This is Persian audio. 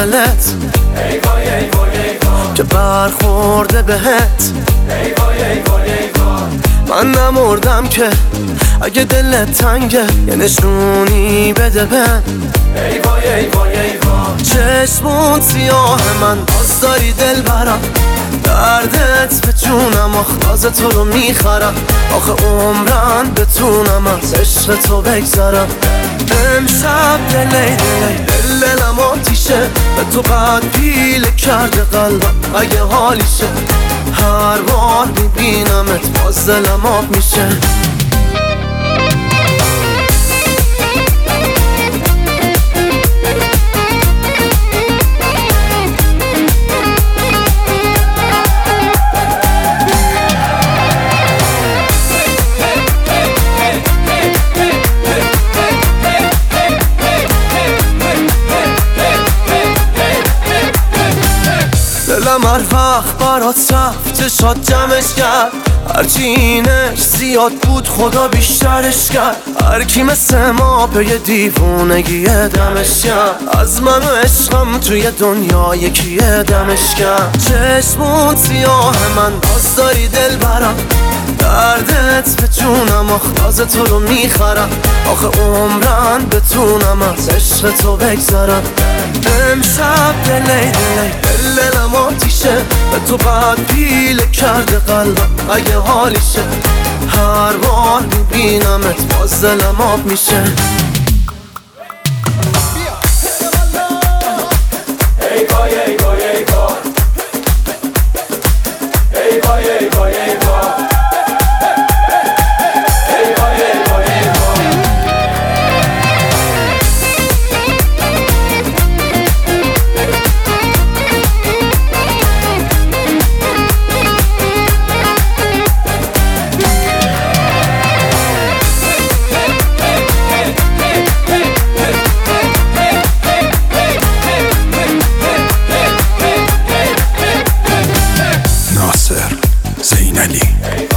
دلت ای وای ای وای ای وای که برخورده بهت ای وای ای وای ای وای من نمردم که اگه دلت تنگه یه نشونی بده بهم ای وای ای وای ای وای چشمون سیاه من باز داری دل برم دردت به جونم آخ تو رو میخرم آخه عمرن بتونم از عشق تو بگذرم امشب دلی دلم آتیشه به تو بعد پیله کرده قلبم اگه حالیشه هر بار میبینمت باز دلم آب میشه دلم هر وقت برات رفت چشات جمعش کرد هرچی اینش زیاد بود خدا بیشترش کرد هر کی مثل ما به یه دیوونگی دمش کرد از من و عشقم توی دنیا یکی دمش کرد چشمون سیاه من باز داری دل برم دردت به جونم آخ تو رو میخرم آخه عمرن بتونم از عشق تو بگذرم امشب دلم آتیشه به تو بعد پیله کرده قلبم اگه حالیشه هر بار میبینمت باز دلم آب میشه ای وای ای وای ای وای ای وای ای وای ای وای ای وای ای وای ای وای ناصر زینلی